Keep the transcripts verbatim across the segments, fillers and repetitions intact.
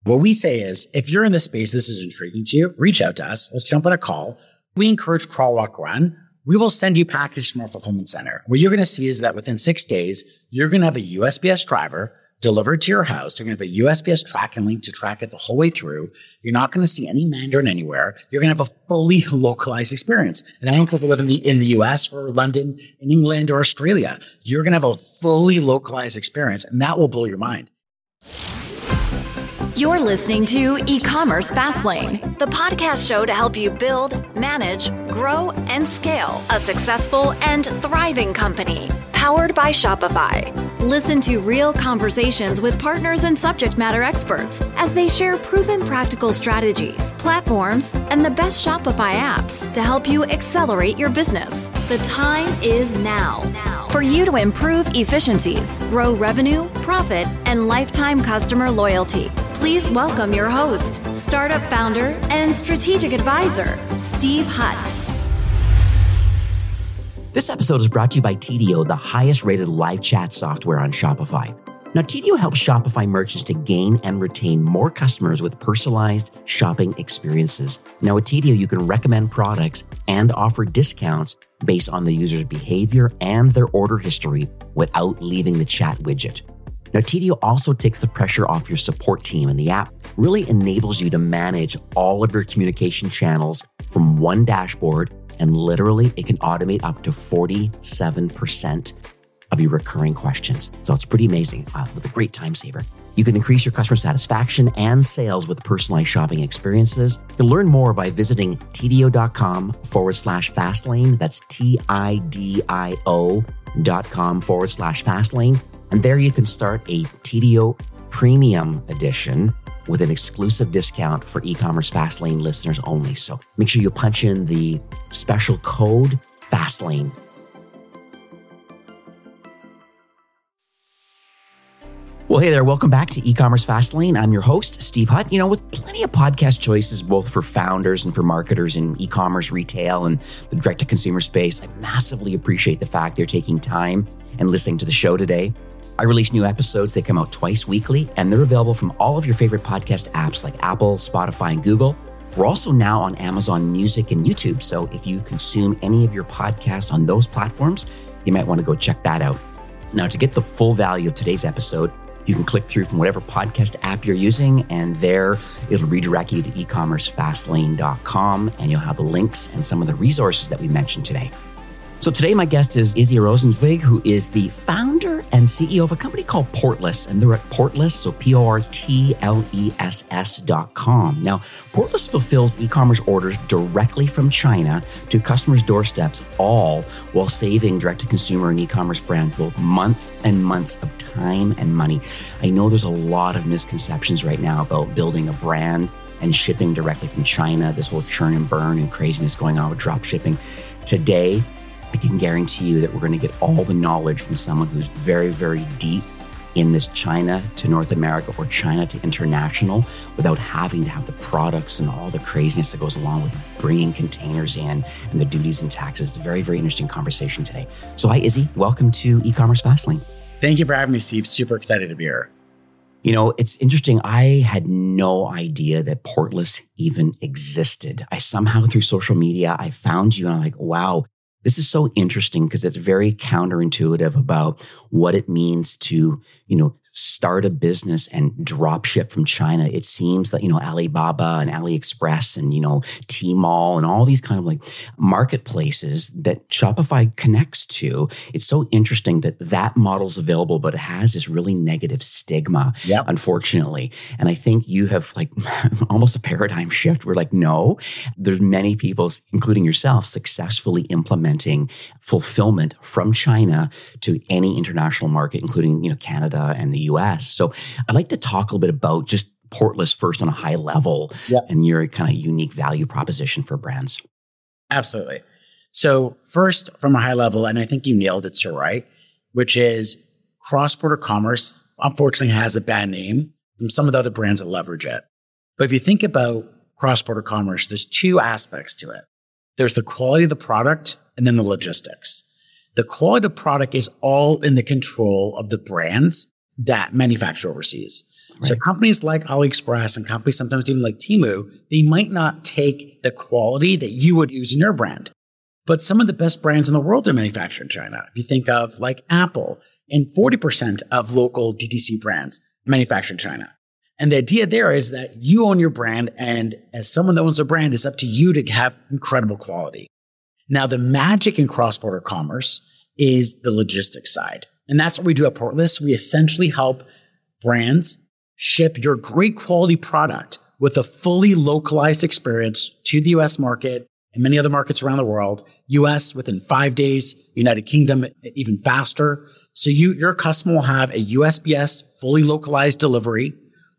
What we say is, if you're in this space, this is intriguing to you, reach out to us. Let's jump on a call. We encourage crawl, walk, run. We will send you package from our fulfillment center. What you're going to see is that within six days, you're going to have a U S P S driver delivered to your house. You're going to have a U S P S tracking link to track it the whole way through. You're not going to see any Mandarin anywhere. You're going to have a fully localized experience. And I don't care if you live in the, in the U S or London, in England or Australia. You're going to have a fully localized experience, and that will blow your mind. You're listening to E-Commerce Fastlane, the podcast show to help you build, manage, grow, and scale a successful and thriving company, powered by Shopify. Listen to real conversations with partners and subject matter experts as they share proven practical strategies, platforms, and the best Shopify apps to help you accelerate your business. The time is now for you to improve efficiencies, grow revenue, profit, and lifetime customer loyalty. Please welcome your host, startup founder and strategic advisor, Steve Hutt. This episode is brought to you by T D O, the highest rated live chat software on Shopify. Now, T D O helps Shopify merchants to gain and retain more customers with personalized shopping experiences. Now, with T D O, you can recommend products and offer discounts based on the user's behavior and their order history without leaving the chat widget. Now, T D O also takes the pressure off your support team, and the app really enables you to manage all of your communication channels from one dashboard, and literally it can automate up to forty-seven percent of your recurring questions. So it's pretty amazing uh, with a great time saver. You can increase your customer satisfaction and sales with personalized shopping experiences. You can learn more by visiting tdo.com forward slash fastlane. That's T-I-D-I-O dot com forward slash fastlane. And there you can start a T D O Premium Edition with an exclusive discount for E-Commerce Fastlane listeners only. So make sure you punch in the special code Fastlane. Well, hey there. Welcome back to E-Commerce Fastlane. I'm your host, Steve Hutt. You know, with plenty of podcast choices, both for founders and for marketers in e-commerce, retail, and the direct-to-consumer space, I massively appreciate the fact they're taking time and listening to the show today. I release new episodes. They come out twice weekly, and they're available from all of your favorite podcast apps like Apple, Spotify, and Google. We're also now on Amazon Music and YouTube. So if you consume any of your podcasts on those platforms, you might want to go check that out. Now, to get the full value of today's episode, you can click through from whatever podcast app you're using, and there it'll redirect you to e commerce fastlane dot com, and you'll have the links and some of the resources that we mentioned today. So today, my guest is Izzy Rosenzweig, who is the founder and C E O of a company called Portless, and they're at Portless, so P O R T L E S S dot com. Now, Portless fulfills e-commerce orders directly from China to customers' doorsteps, all while saving direct-to-consumer and e-commerce brands both months and months of time and money. I know there's a lot of misconceptions right now about building a brand and shipping directly from China, this whole churn and burn and craziness going on with drop shipping. Today, I can guarantee you that we're going to get all the knowledge from someone who's very, very deep in this China to North America or China to international without having to have the products and all the craziness that goes along with bringing containers in and the duties and taxes. It's a very, very interesting conversation today. So hi, Izzy. Welcome to E-Commerce Fastlane. Thank you for having me, Steve. Super excited to be here. You know, it's interesting. I had no idea that Portless even existed. I somehow through social media, I found you and I'm like, wow, this is so interesting because it's very counterintuitive about what it means to, you know, start a business and drop ship from China. It seems that, you know, Alibaba and AliExpress and, you know, Tmall and all these kind of like marketplaces that Shopify connects to. It's so interesting that that model's available, but it has this really negative stigma, yep. unfortunately. And I think you have like almost a paradigm shift. We're like, no, there's many people, including yourself, successfully implementing fulfillment from China to any international market, including, you know, Canada and the U S. So I'd like to talk a little bit about just Portless first on a high level yep. and your kind of unique value proposition for brands. Absolutely. So first from a high level, and I think you nailed it, sir, right? Which is cross-border commerce, unfortunately has a bad name from some of the other brands that leverage it. But if you think about cross-border commerce, there's two aspects to it. There's the quality of the product and then the logistics. The quality of the product is all in the control of the brands that manufacture overseas. Right. So companies like AliExpress and companies sometimes even like Temu, they might not take the quality that you would use in your brand. But some of the best brands in the world are manufactured in China. If you think of like Apple, and forty percent of local D T C brands manufactured in China. And the idea there is that you own your brand, and as someone that owns a brand, it's up to you to have incredible quality. Now, the magic in cross-border commerce is the logistics side. And that's what we do at Portless. We essentially help brands ship your great quality product with a fully localized experience to the U S market and many other markets around the world. U S within five days, United Kingdom even faster. So you, your customer will have a U S P S fully localized delivery,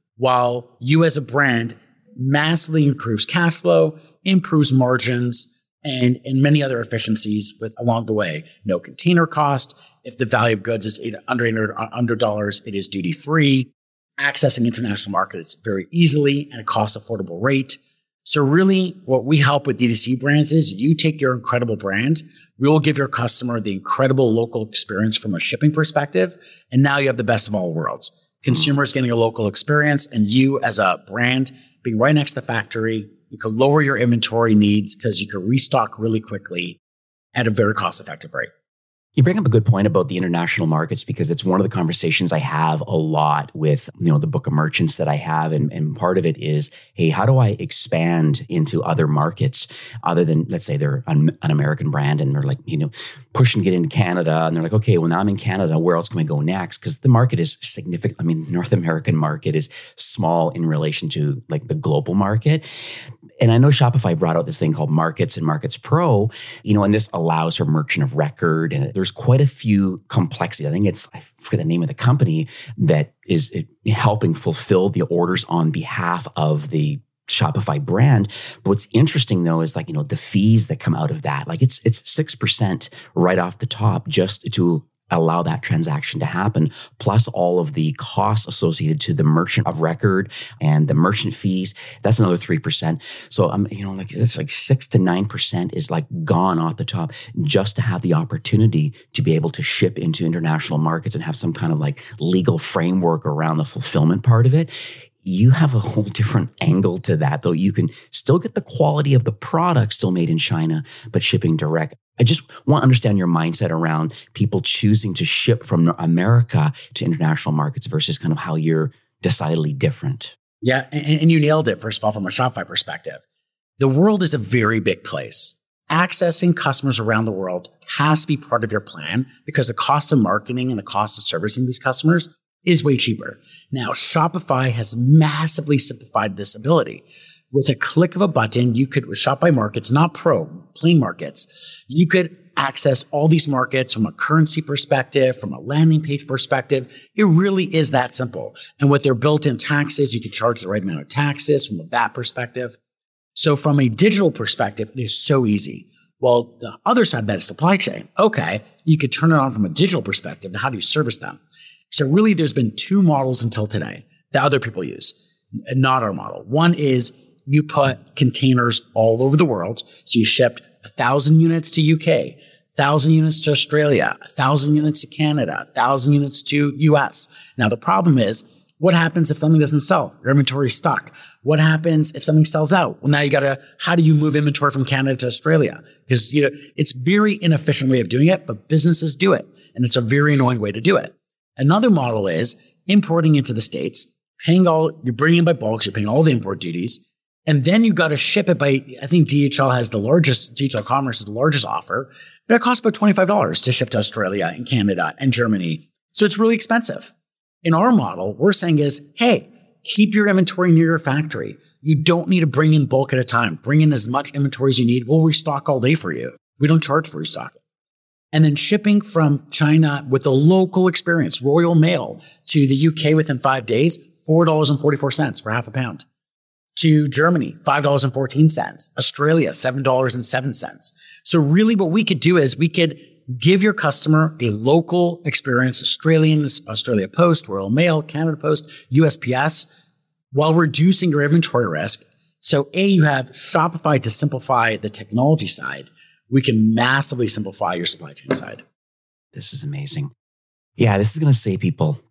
while you as a brand massively improves cash flow, improves margins, and, and many other efficiencies with along the way. No container cost. If the value of goods is eight, under eight hundred dollars, it is duty free. Accessing international markets very easily at a cost affordable rate. So really what we help with D T C brands is you take your incredible brand, we will give your customer the incredible local experience from a shipping perspective. And now you have the best of all worlds. Consumers getting a local experience, and you as a brand being right next to the factory, you can lower your inventory needs because you can restock really quickly at a very cost-effective rate. You bring up a good point about the international markets, because it's one of the conversations I have a lot with, you know, the book of merchants that I have. And, and part of it is, hey, how do I expand into other markets other than, let's say they're an, an American brand and they're like, you know, pushing to get into Canada. And they're like, okay, well, now I'm in Canada. Where else can I go next? Because the market is significant. I mean, North American market is small in relation to like the global market. And I know Shopify brought out this thing called Markets and Markets Pro, you know, and this allows for merchant of record. And there's quite a few complexities. I think it's, I forget the name of the company that is helping fulfill the orders on behalf of the Shopify brand. But what's interesting though is like, you know, the fees that come out of that, like it's, it's six percent right off the top just to allow that transaction to happen, plus all of the costs associated to the merchant of record and the merchant fees. That's another three percent. So, um, you know, like it's like six to nine percent is like gone off the top just to have the opportunity to be able to ship into international markets and have some kind of like legal framework around the fulfillment part of it. You have a whole different angle to that, though. You can still get the quality of the product still made in China, but shipping direct. I just want to understand your mindset around people choosing to ship from America to international markets versus kind of how you're decidedly different. Yeah, and, and you nailed it, first of all, from a Shopify perspective. The world is a very big place. Accessing customers around the world has to be part of your plan because the cost of marketing and the cost of servicing these customers is way cheaper. Now, Shopify has massively simplified this ability. With a click of a button, you could, with Shopify Markets, not Pro, plain markets, you could access all these markets from a currency perspective, from a landing page perspective. It really is that simple. And with their built-in taxes, you can charge the right amount of taxes from a V A T perspective. So from a digital perspective, it is so easy. Well, the other side of that is supply chain. Okay, you could turn it on from a digital perspective. How do you service them? So really, there's been two models until today that other people use, not our model. One is you put containers all over the world. So you shipped a thousand units to U K, a thousand units to Australia, a thousand units to Canada, a thousand units to U S. Now, the problem is, what happens if something doesn't sell? Your inventory is stuck. What happens if something sells out? Well, now you got to, how do you move inventory from Canada to Australia? Because, you know, it's a very inefficient way of doing it, but businesses do it. And it's a very annoying way to do it. Another model is importing into the States, paying all, you're bringing in by bulk, you're paying all the import duties. And then you got to ship it by, I think D H L has the largest, D H L Commerce is the largest offer, but it costs about twenty-five dollars to ship to Australia and Canada and Germany. So it's really expensive. In our model, we're saying is, hey, keep your inventory near your factory. You don't need to bring in bulk at a time. Bring in as much inventory as you need. We'll restock all day for you. We don't charge for restocking. And then shipping from China with a local experience, Royal Mail, to the U K within five days, four dollars and forty-four cents for half a pound. To Germany, five dollars and fourteen cents. Australia, seven dollars and seven cents. So really what we could do is we could give your customer a local experience, Australian, Australia Post, Royal Mail, Canada Post, U S P S, while reducing your inventory risk. So A, you have Shopify to simplify the technology side. We can massively simplify your supply chain side. This is amazing. Yeah, this is going to save people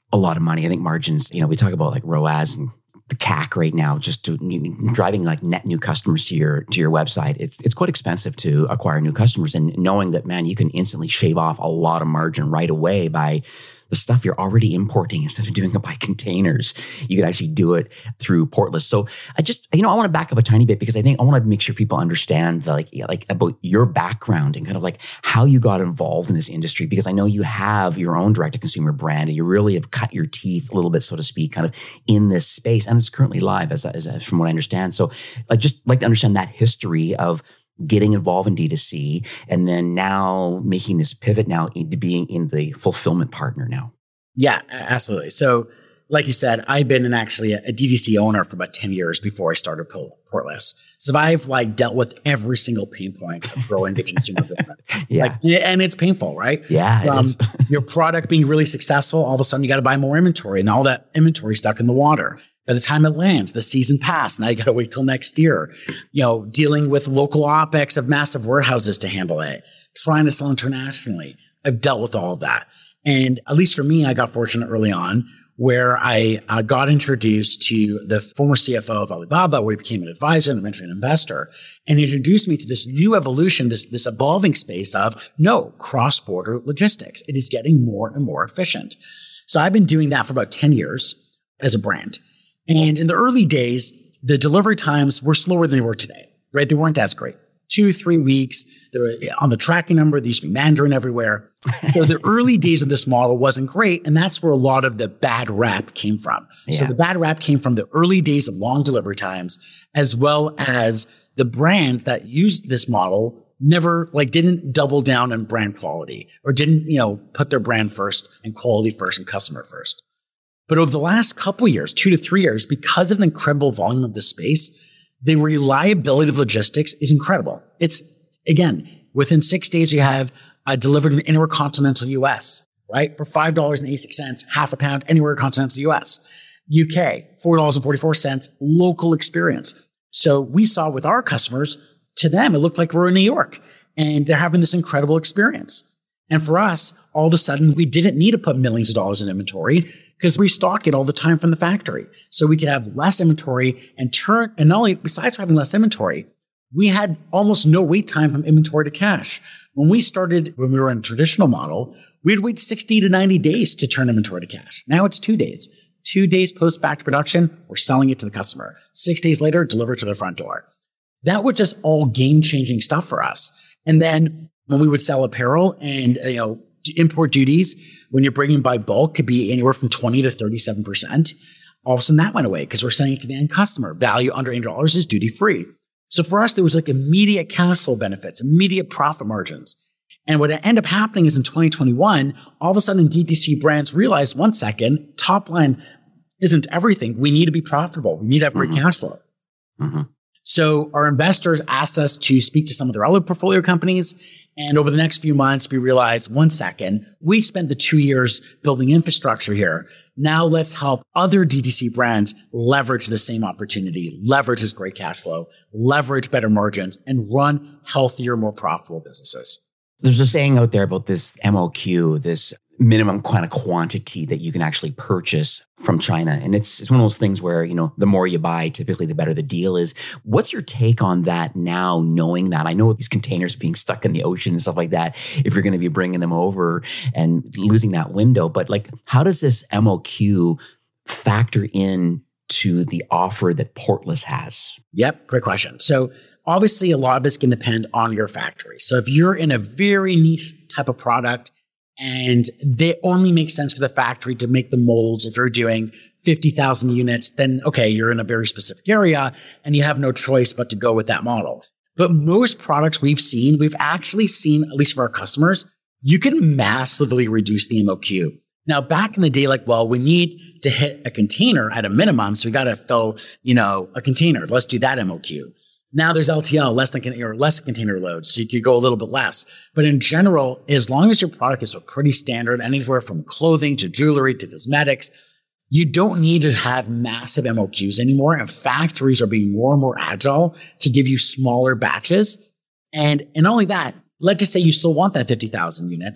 a lot of money. I think margins, you know, we talk about like R O A S and the C A C right now, just to, driving like net new customers to your to your website. It's it's quite expensive to acquire new customers, and knowing that, man, you can instantly shave off a lot of margin right away by the stuff you're already importing. Instead of doing it by containers, you can actually do it through Portless. So I just, you know, I want to back up a tiny bit because I think I want to make sure people understand like, like about your background and kind of like how you got involved in this industry, because I know you have your own direct-to-consumer brand and you really have cut your teeth a little bit, so to speak, kind of in this space. And it's currently live as, as, as from what I understand. So I just like to understand that history of getting involved in D two C, and then now making this pivot now into being in the fulfillment partner now. Yeah, absolutely. So like you said, I've been in actually a D two C owner for about ten years before I started Portless. So I've like dealt with every single pain point of growing the consumer business. Yeah. Like, and it's painful, right? Yeah. From your product being really successful, all of a sudden you got to buy more inventory, and all that inventory stuck in the water. By the time it lands, the season passed. Now you got to wait till next year. You know, dealing with local OpEx of massive warehouses to handle it, trying to sell internationally. I've dealt with all of that. And at least for me, I got fortunate early on where I uh, got introduced to the former C F O of Alibaba, where he became an advisor and eventually an investor, and introduced me to this new evolution, this, this evolving space of no cross-border logistics. It is getting more and more efficient. So I've been doing that for about ten years as a brand. And in the early days, the delivery times were slower than they were today, right? They weren't as great. Two, three weeks. They were on the tracking number. There used to be Mandarin everywhere. So the early days of this model wasn't great. And that's where a lot of the bad rap came from. Yeah. So the bad rap came from the early days of long delivery times, as well as the brands that used this model never like didn't double down on brand quality, or didn't, you know, put their brand first and quality first and customer first. But over the last couple of years, two to three years, because of the incredible volume of the space, the reliability of logistics is incredible. It's, again, within six days, you have uh, delivered in anywhere continental U S, right? For five dollars and eighty-six cents, half a pound, anywhere continental U S. U K, four dollars and forty-four cents, local experience. So we saw with our customers, to them, it looked like we're in New York, and they're having this incredible experience. And for us, all of a sudden, we didn't need to put millions of dollars in inventory, because we stock it all the time from the factory. So we could have less inventory and turn, and not only, besides having less inventory, we had almost no wait time from inventory to cash. When we started, when we were in a traditional model, we'd wait sixty to ninety days to turn inventory to cash. Now it's two days. Two days post-factory production, we're selling it to the customer. Six days later, deliver to their front door. That was just all game-changing stuff for us. And then when we would sell apparel and, you know, import duties, when you're bringing by bulk, could be anywhere from twenty to thirty-seven percent. All of a sudden that went away because we're sending it to the end customer. Value under eighty dollars is duty free. So for us, there was like immediate cash flow benefits, immediate profit margins. And what ended up happening is in twenty twenty-one, all of a sudden D two C brands realized, one second, top line isn't everything. We need to be profitable. We need to have great mm-hmm. cash flow. Mm-hmm. So our investors asked us to speak to some of their other portfolio companies. And over the next few months, we realized, one second, we spent the two years building infrastructure here. Now let's help other D two C brands leverage the same opportunity, leverage this great cash flow, leverage better margins, and run healthier, more profitable businesses. There's a saying out there about this M O Q, this minimum kind of quantity that you can actually purchase from China. And it's, it's one of those things where, you know, the more you buy, typically the better the deal is. What's your take on that now, knowing that? I know these containers being stuck in the ocean and stuff like that, if you're going to be bringing them over and losing that window. But like, how does this M O Q factor in to the offer that Portless has? Yep, great question. So obviously, a lot of it's going to depend on your factory. So if you're in a very niche type of product, and they only make sense for the factory to make the molds. If you're doing fifty thousand units, then okay, you're in a very specific area and you have no choice but to go with that model. But most products we've seen, we've actually seen, at least for our customers, you can massively reduce the M O Q. Now, back in the day, like, well, we need to hit a container at a minimum. So we got to fill, you know, a container. Let's do that M O Q. Now there's L T L, less than or less container loads, so you could go a little bit less. But in general, as long as your product is pretty standard, anywhere from clothing to jewelry to cosmetics, you don't need to have massive M O Qs anymore. And factories are being more and more agile to give you smaller batches. And, and not only that, let's just say you still want that fifty thousand units.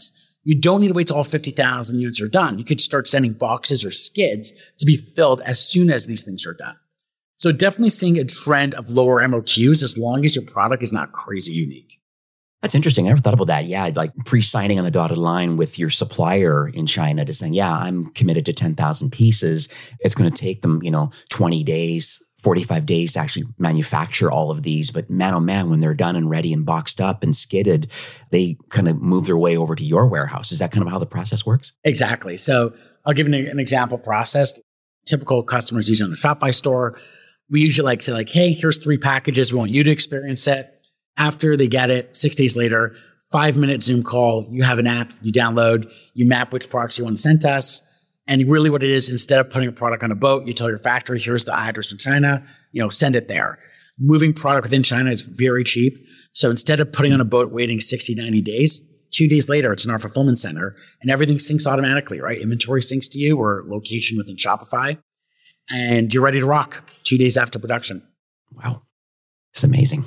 You don't need to wait till all fifty thousand units are done. You could start sending boxes or skids to be filled as soon as these things are done. So definitely seeing a trend of lower M O Qs as long as your product is not crazy unique. That's interesting. I never thought about that. Yeah, like pre-signing on the dotted line with your supplier in China to saying, yeah, I'm committed to ten thousand pieces. It's going to take them, you know, twenty days, forty-five days to actually manufacture all of these. But man, oh man, when they're done and ready and boxed up and skidded, they kind of move their way over to your warehouse. Is that kind of how the process works? Exactly. So I'll give you an example process. Typical customers using on a Shopify store. We usually like to say like, hey, here's three packages. We want you to experience it. After they get it, six days later, five minute Zoom call, you have an app, you download, you map which products you want to send to us. And really what it is, instead of putting a product on a boat, you tell your factory, here's the address in China, you know, send it there. Moving product within China is very cheap. So instead of putting on a boat, waiting sixty, ninety days, two days later, it's in our fulfillment center and everything syncs automatically, right? Inventory syncs to you or location within Shopify and you're ready to rock two days after production. Wow. It's amazing.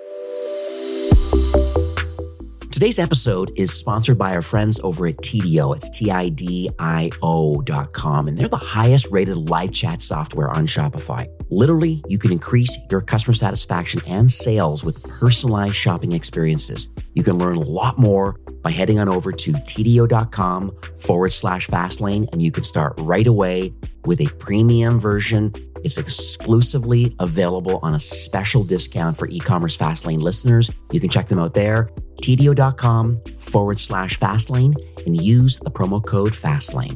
Today's episode is sponsored by our friends over at Tidio. It's T I D I O dot com, and they're the highest rated live chat software on Shopify. Literally, you can increase your customer satisfaction and sales with personalized shopping experiences. You can learn a lot more by heading on over to Tidio.com forward slash Fastlane, and you can start right away with a premium version. It's exclusively available on a special discount for e-commerce Fastlane listeners. You can check them out there, Tidio.com forward slash Fastlane, and use the promo code Fastlane.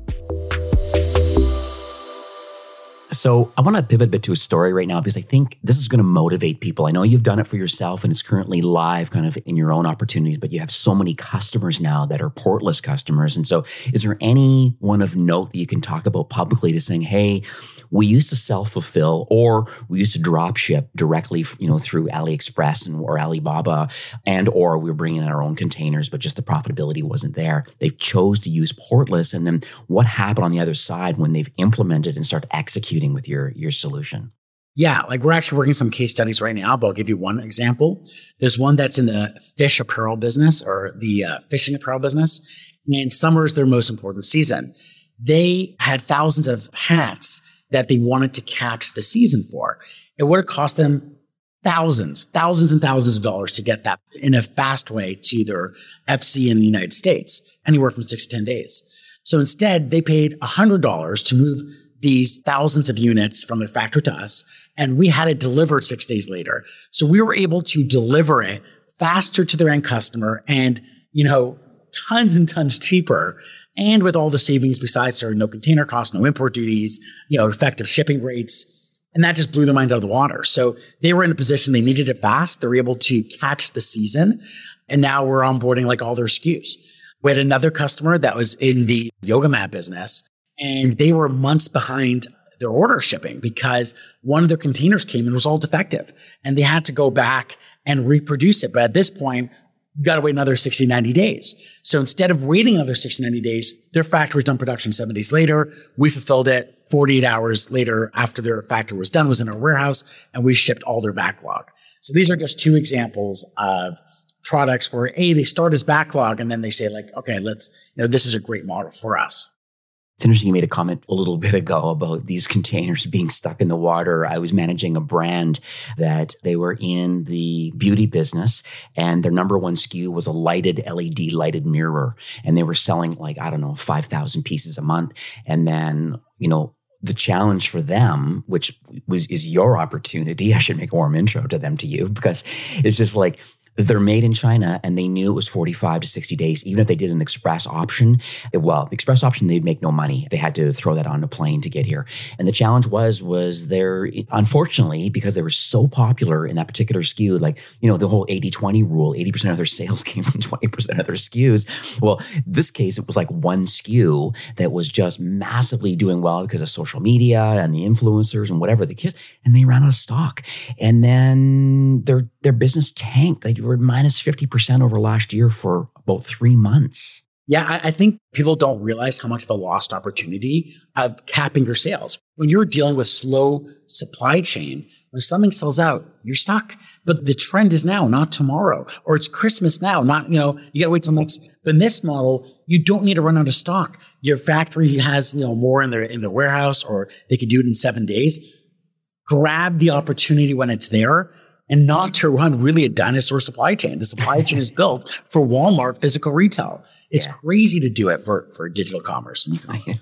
So I want to pivot a bit to a story right now because I think this is going to motivate people. I know you've done it for yourself and it's currently live kind of in your own opportunities, but you have so many customers now that are portless customers. And so is there any one of note that you can talk about publicly to saying, hey, we used to self-fulfill or we used to drop ship directly, you know, through AliExpress and or Alibaba, and or we were bringing in our own containers, but just the profitability wasn't there. They've chose to use portless. And then what happened on the other side when they've implemented and start executing with your, your solution? Yeah, like we're actually working some case studies right now, but I'll give you one example. There's one that's in the fish apparel business or the uh, fishing apparel business. And summer is their most important season. They had thousands of hats that they wanted to catch the season for. It would have cost them thousands, thousands and thousands of dollars to get that in a fast way to their F C in the United States, anywhere from six to ten days. So instead, they paid one hundred dollars to move these thousands of units from their factory to us, and we had it delivered six days later. So we were able to deliver it faster to their end customer and, you know, tons and tons cheaper. And with all the savings besides there, no container costs, no import duties, you know, effective shipping rates. And that just blew their mind out of the water. So they were in a position, they needed it fast. They were able to catch the season. And now we're onboarding like all their S K Us. We had another customer that was in the yoga mat business, and they were months behind their order shipping because one of their containers came and was all defective. And they had to go back and reproduce it. But at this point, you got to wait another sixty, ninety days. So instead of waiting another sixty, ninety days, their factory was done production seven days later. We fulfilled it forty-eight hours later after their factory was done, was in our warehouse, and we shipped all their backlog. So these are just two examples of products where A, they start as backlog and then they say like, okay, let's, you know, this is a great model for us. It's interesting you made a comment a little bit ago about these containers being stuck in the water. I was managing a brand that they were in the beauty business, and their number one S K U was a lighted L E D lighted mirror. And they were selling like, I don't know, five thousand pieces a month. And then, you know, the challenge for them, which was is your opportunity, I should make a warm intro to them to you, because it's just like, they're made in China and they knew it was forty-five to sixty days. Even if they did an express option, it, well, the express option, they'd make no money. They had to throw that on a plane to get here. And the challenge was, was they're, unfortunately, because they were so popular in that particular S K U, like, you know, the whole eighty twenty rule, eighty percent of their sales came from twenty percent of their S K Us. Well, this case, it was like one S K U that was just massively doing well because of social media and the influencers and whatever the kids, and they ran out of stock. And then their, their business tanked. They were minus fifty percent over last year for about three months. Yeah, I, I think people don't realize how much of a lost opportunity of capping your sales. When you're dealing with slow supply chain, When something sells out, you're stuck. But the trend is now, not tomorrow. Or it's Christmas now, not, you know, you got to wait till next. But in this model, you don't need to run out of stock. Your factory has, you know, more in their, in the warehouse, or they could do it in seven days. Grab the opportunity when it's there, and not to run really a dinosaur supply chain. The supply chain is built for Walmart physical retail. It's yeah. crazy to do it for, for digital commerce and e-commerce.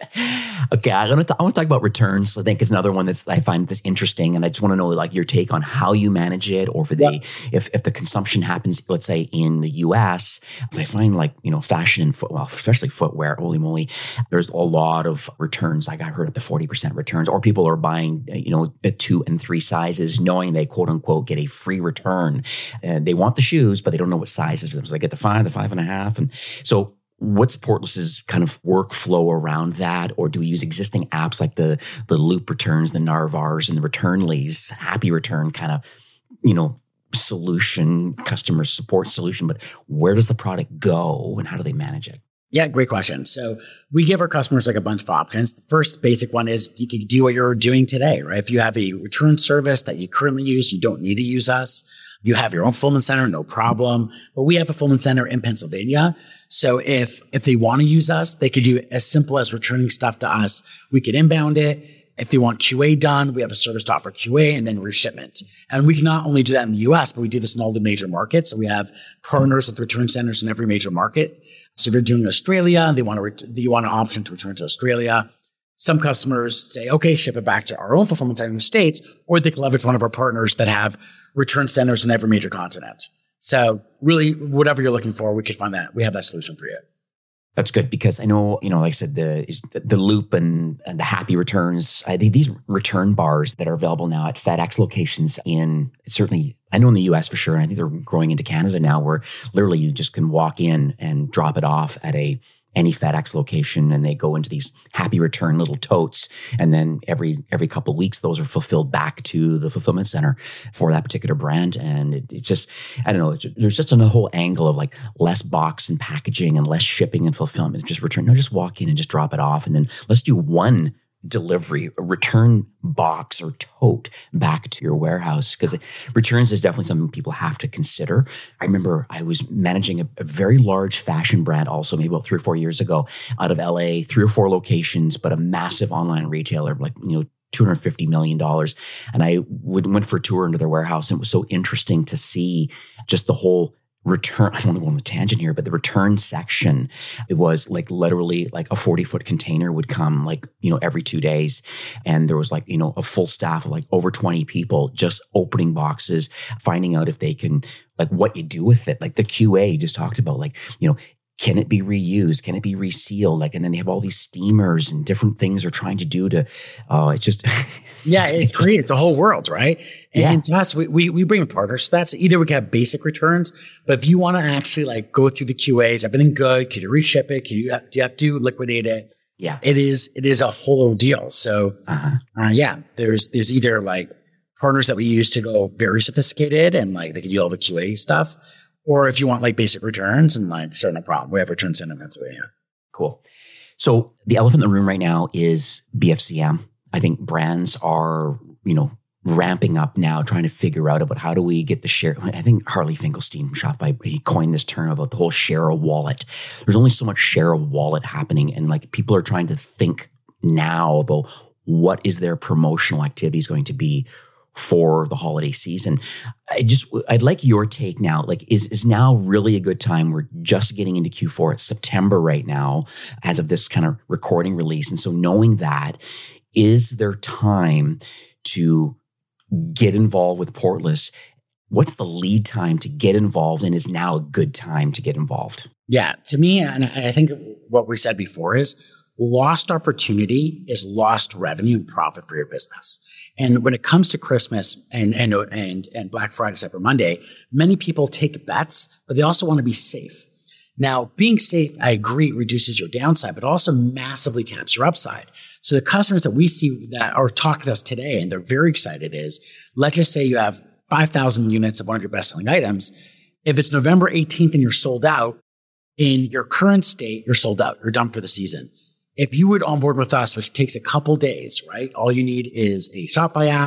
Okay, I want to I want to talk about returns. I think it's another one that's I find this interesting, and I just want to know like your take on how you manage it, or for the yeah. if if the consumption happens, let's say in the U S. I find like you know fashion and foot, well, especially footwear. Holy moly, there's a lot of returns. Like I heard up to forty percent returns, or people are buying you know two and three sizes, knowing they quote unquote get a free return. And they want the shoes, but they don't know what sizes for them. So they get the five, the five and a half, and so. What's Portless's kind of workflow around that? Or do we use existing apps like the the Loop Returns, the Narvars, and the Returnly's Happy Return kind of, you know, solution, customer support solution? But where does the product go and how do they manage it? Yeah, great question. So we give our customers like a bunch of options. The first basic one is you can do what you're doing today, right? If you have a return service that you currently use, you don't need to use us. You have your own fulfillment center, no problem. But we have a fulfillment center in Pennsylvania. So if if they want to use us, they could do as simple as returning stuff to us. We could inbound it. If they want Q A done, we have a service to offer Q A and then reshipment. And we can not only do that in the U S, but we do this in all the major markets. So we have partners with return centers in every major market. So if you're doing Australia and they want to ret- you want an option to return to Australia, some customers say, okay, ship it back to our own fulfillment center in the States, or they can leverage one of our partners that have return centers in every major continent. So really, whatever you're looking for, we could find that. We have that solution for you. That's good because I know, you know, like I said, the the Loop and, and the Happy Returns, I think these return bars that are available now at FedEx locations in, certainly, I know in the U S for sure, and I think they're growing into Canada now, where literally you just can walk in and drop it off at a any FedEx location, and they go into these Happy Return little totes. And then every every couple of weeks, those are fulfilled back to the fulfillment center for that particular brand. And it, it's just, I don't know, it's, there's just a whole angle of like less box and packaging and less shipping and fulfillment. Just return, no, just walk in and just drop it off. And then let's do one delivery, a return box or tote back to your warehouse, because returns is definitely something people have to consider. I remember I was managing a, a very large fashion brand also maybe about three or four years ago out of L A, three or four locations, but a massive online retailer, like, you know, two hundred fifty million dollars. And I would, went for a tour into their warehouse, and it was so interesting to see just the whole return. I don't want to go on a tangent here, but the return section, it was like literally like a forty foot container would come like, you know, every two days. And there was like, you know, a full staff of like over twenty people just opening boxes, finding out if they can, like what you do with it. Like the Q A you just talked about, like, you know, can it be reused? Can it be resealed? Like, and then they have all these steamers and different things they're trying to do to, oh, uh, it's just. yeah, it's great. It's the whole world, right? And, yeah. and to us, we, we, we bring partners. So that's either we can have basic returns, but if you want to actually like go through the Q As, everything good, can you reship it? Can you, do you have to liquidate it? Yeah. It is, it is a whole ordeal. So, uh-huh. uh, yeah, there's, there's either like partners that we use to go very sophisticated and like they can do all the Q A stuff. Or if you want like basic returns, and like, sure, no problem. We have returns in Pennsylvania. Cool. So the elephant in the room right now is B F C M. I think brands are, you know, ramping up now, trying to figure out about how do we get the share. I think Harley Finkelstein, Shopify, he coined this term about the whole share of wallet. There's only so much share of wallet happening. And like people are trying to think now about what is their promotional activities going to be for the holiday season. I just, I'd like your take now. Like, is is now really a good time? We're just getting into Q four. It's September right now, as of this kind of recording release. And so knowing that, is there time to get involved with Portless? What's the lead time to get involved, and is now a good time to get involved? Yeah, to me, and I think what we said before is lost opportunity is lost revenue and profit for your business. And when it comes to Christmas and and and and Black Friday, Cyber Monday, many people take bets, but they also want to be safe. Now, being safe, I agree, reduces your downside, but also massively caps your upside. So the customers that we see that are talking to us today, and they're very excited, is let's just say you have five thousand units of one of your best-selling items. If it's November eighteenth and you're sold out, in your current state, you're sold out. You're done for the season. If you would onboard with us, which takes a couple days, right? All you need is a Shopify app,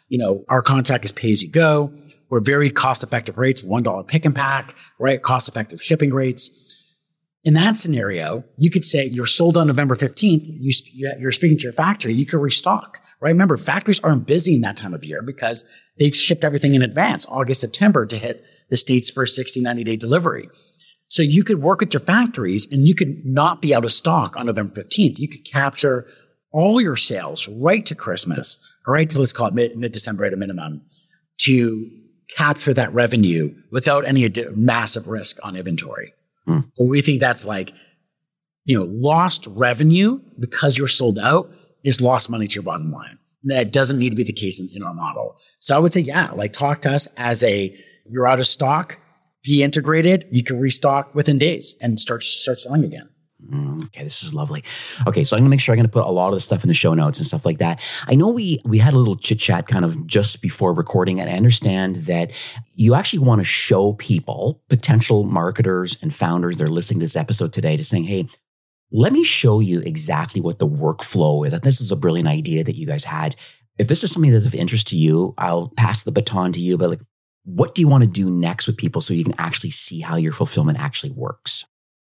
You know, our contract is pay as you go. We're very cost-effective rates, one dollar pick and pack, right? Cost-effective shipping rates. In that scenario, you could say you're sold on November fifteenth. You, you're speaking to your factory. You could restock, right? Remember, factories aren't busy in that time of year because they've shipped everything in advance, August, September, to hit the States' first sixty, ninety day delivery. So you could work with your factories and you could not be out of stock on November fifteenth. You could capture all your sales right to Christmas, right to, let's call it mid, mid-December at a minimum, to capture that revenue without any ad- massive risk on inventory. Hmm. So we think that's like, you know, lost revenue because you're sold out is lost money to your bottom line. And that doesn't need to be the case in, in our model. So I would say, yeah, like talk to us as a, you're out of stock, be integrated, you can restock within days and start, start selling again. Okay, this is lovely. Okay, so I'm gonna make sure I'm gonna put a lot of the stuff in the show notes and stuff like that. I know we we had a little chit chat kind of just before recording, and I understand that you actually want to show people, potential marketers and founders that are listening to this episode today, to saying, hey, let me show you exactly what the workflow is. And this is a brilliant idea that you guys had. If this is something that's of interest to you, I'll pass the baton to you. But like, what do you want to do next with people so you can actually see how your fulfillment actually works?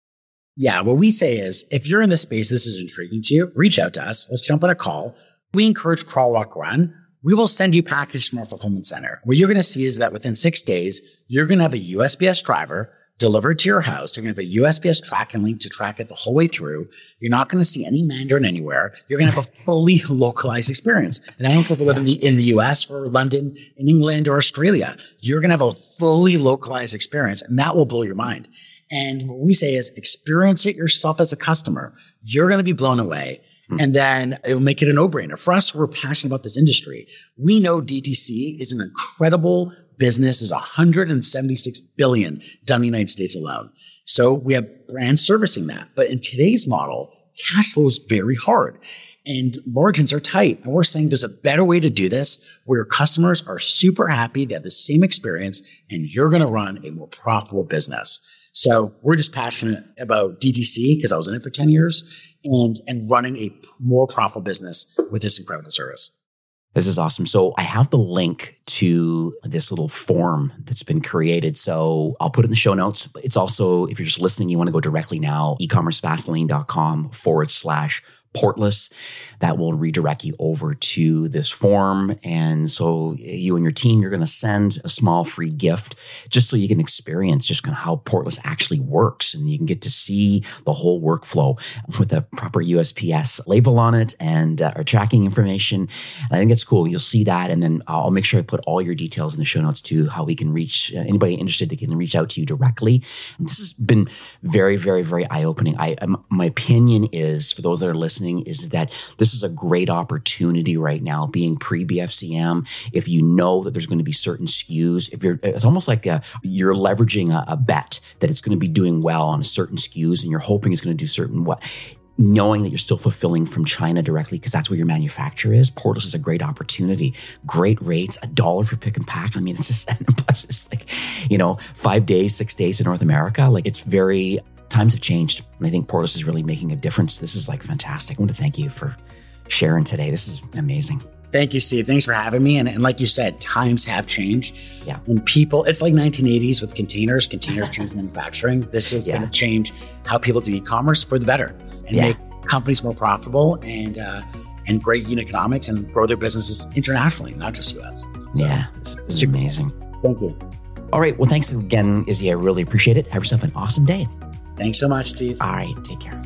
Yeah, what we say is, if you're in this space, this is intriguing to you, reach out to us. Let's jump on a call. We encourage crawl, walk, run. We will send you package from our fulfillment center. What you're going to see is that within six days, you're going to have a U S P S driver delivered to your house. You're going to have a U S P S tracking link to track it the whole way through. You're not going to see any Mandarin anywhere. You're going to have a fully localized experience. And I don't have to live in the, in the U S or London, in England or Australia. You're going to have a fully localized experience, and that will blow your mind. And what we say is experience it yourself as a customer. You're going to be blown away. Mm. And then it will make it a no-brainer. For us, we're passionate about this industry. We know D T C is an incredible business. There's one hundred seventy-six billion done in the United States alone. So we have brands servicing that. But in today's model, cash flow is very hard and margins are tight. And we're saying there's a better way to do this where your customers are super happy. They have the same experience and you're going to run a more profitable business. So we're just passionate about D T C because I was in it for ten years and, and running a more profitable business with this incredible service. This is awesome. So I have the link to this little form that's been created. So I'll put it in the show notes. It's also, if you're just listening, you want to go directly now, ecommercefastlane.com forward slash Portless. That will redirect you over to this form. And so you and your team, you're going to send a small free gift just so you can experience just kind of how Portless actually works. And you can get to see the whole workflow with a proper U S P S label on it and uh, our tracking information. And I think it's cool. You'll see that. And then I'll make sure I put all your details in the show notes too, how we can reach uh, anybody interested that can reach out to you directly. And this has been very, very, very eye-opening. I, um, my opinion is, for those that are listening, is that this is a great opportunity right now, being pre-B F C M. If you know that there's going to be certain S K Us, if you're, it's almost like a, you're leveraging a, a bet that it's going to be doing well on certain S K Us, and you're hoping it's going to do certain what. Knowing that you're still fulfilling from China directly because that's where your manufacturer is, Portless is a great opportunity. Great rates, a dollar for pick and pack. I mean, it's just, and plus it's like, you know, five days, six days in North America. Like, it's very, times have changed. And I think Portless is really making a difference. This is like fantastic. I want to thank you for sharing today. This is amazing. Thank you, Steve. Thanks for having me. And, and like you said, times have changed. Yeah. When people, it's like nineteen eighties with containers, container changed manufacturing. This is yeah. going to change how people do e-commerce for the better and yeah. make companies more profitable and uh, and great unit economics and grow their businesses internationally, not just U S. So, yeah, this is amazing. Thank you. All right. Well, thanks again, Izzy. I really appreciate it. Have yourself an awesome day. Thanks so much, Steve. All right. Take care.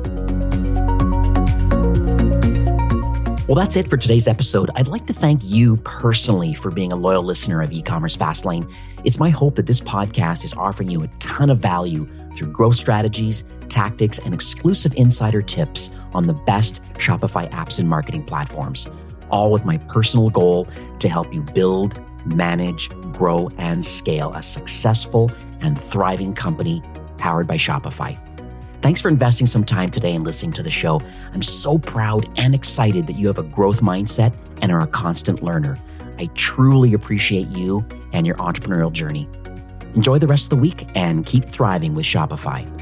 Well, that's it for today's episode. I'd like to thank you personally for being a loyal listener of E-commerce Fastlane. It's my hope that this podcast is offering you a ton of value through growth strategies, tactics, and exclusive insider tips on the best Shopify apps and marketing platforms, all with my personal goal to help you build, manage, grow, and scale a successful and thriving company powered by Shopify. Thanks for investing some time today and listening to the show. I'm so proud and excited that you have a growth mindset and are a constant learner. I truly appreciate you and your entrepreneurial journey. Enjoy the rest of the week and keep thriving with Shopify.